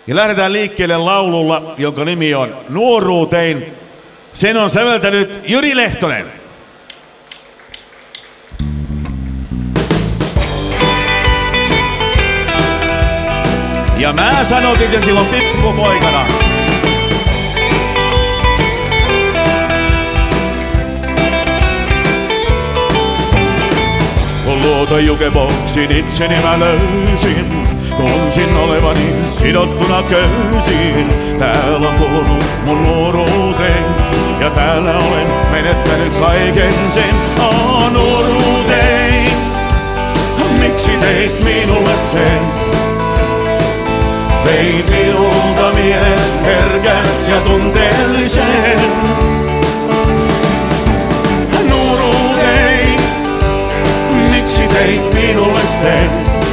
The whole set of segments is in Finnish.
Ja lähdetään liikkeelle laululla, jonka nimi on Nuoruutein. Sen on säveltänyt Jyri Lehtonen. Ja mä sanotin sen silloin pikkupoikana. Kun luota jukeboksiin itseni mä löysin, tunsin olevani sidottuna köysiin. Täällä on kulunut mun nuoruuteen, ja täällä olen menettänyt kaiken sen. Nuoruuteen, miksi teit minulle sen? Veit minulta mielen herkän ja tunteellisen. Nuoruuteni, miksi teit minulle sen?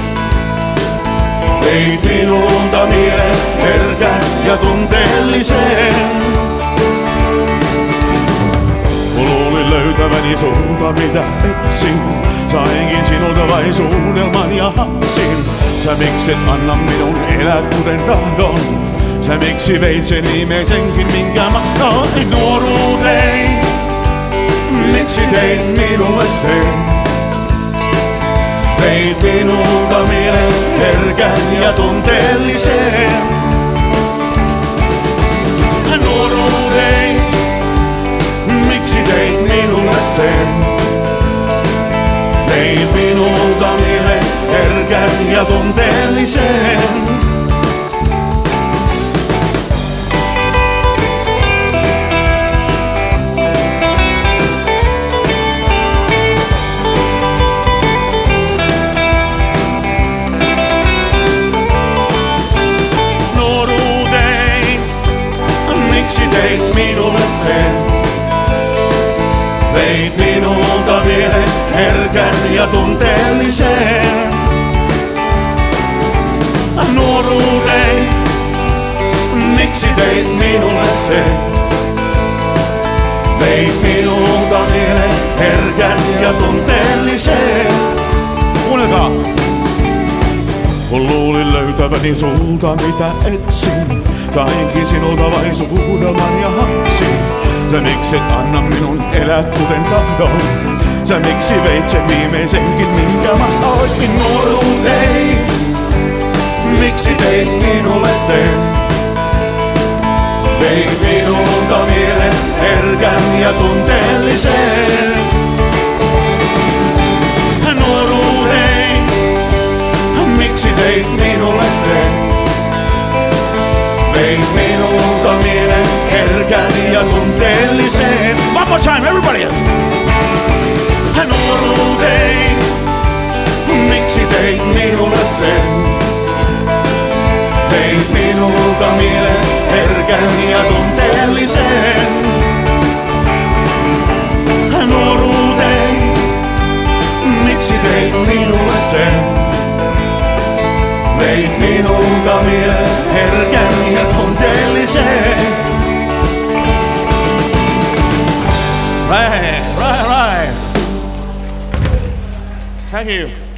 Veit minulta mielen herkän ja tunteellisen. Kun luulin löytäväni sulta mitä etsin, sainkin sinulta vain suunnelman ja hassin. Sä mikset anna minun elää kuten tahdon? Sä miksi veit sen viimeisenkin minkä mä toin? Nuoruuteni, miksi teit minulle sen? Veit minulta mielen herkän ja tunteellisen. Nuoruuteni, miksi teit minulle sen? Veit minulta mielen herkän ja tunteellisen. Nuoruuteni, miksi teit minulle sen? Veit minulta mielen herkän ja tunteellisen. Nuoruuteni, miksi teit minulle sen? Veit minulta mielen herkän ja tunteellisen. Kuunnelkaa! Kun luulin löytäväni sulta mitä etsin, kaikki sinulta vain suudelman ja haksin. Sä mikset anna minun elää kuten tahdon? Sä miksi veit sen viimeisenkin minkä mä toin? Nuoruuteni, miksi teit minulle sen? Veit minulta mielen herkän ja tunteellisen. Nuoruuteni, miksi teit minulle sen? Veit minulta mielen herkän ja tunteellisen. One more time, everybody! Nuoruuteni, miksi teit minulle sen? Veit minulta mielen herkän ja tunteellisen. Nuoruuteni, miksi teit minulle sen? Veit minulta mielen herkän ja tunteellisen. Right. Thank you.